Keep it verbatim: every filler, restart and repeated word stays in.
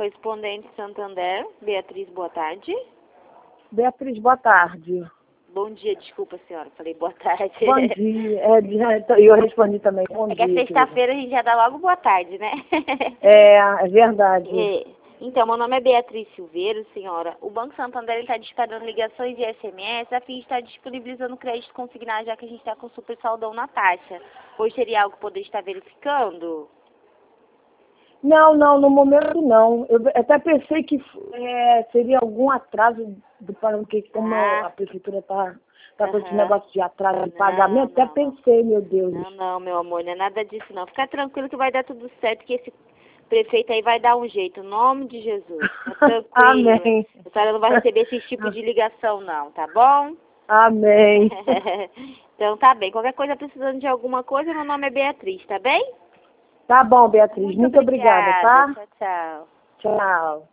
correspondente Santander. Beatriz, boa tarde. Beatriz, boa tarde. Bom dia, desculpa, senhora. Falei boa tarde. Bom dia. É, eu respondi também. Bom é que dia. É sexta-feira a gente já dá logo boa tarde, né? É, é verdade. É. Então, meu nome é Beatriz Silveira, senhora. O Banco Santander está disparando ligações de S M S a fim de estar disponibilizando crédito consignado, já que a gente está com super saldão na taxa. Hoje seria algo que poder estar verificando? Não, não, no momento não. Eu até pensei que é, seria algum atraso do pagamento, porque como Ah. a prefeitura está tá com esse Aham. negócio de atraso de Não, pagamento, não, até pensei, meu Deus. Não, não, meu amor, não é nada disso não. Fica tranquilo que vai dar tudo certo, que esse prefeito aí vai dar um jeito, em nome de Jesus. Fica tranquilo. Amém. A senhora não vai receber esse tipo de ligação não, tá bom? Amém. Então tá bem. Qualquer coisa precisando de alguma coisa, meu nome é Beatriz, tá bem? Tá bom, Beatriz. Muito, Muito obrigada, obrigada, tá? Tchau, tchau. Tchau.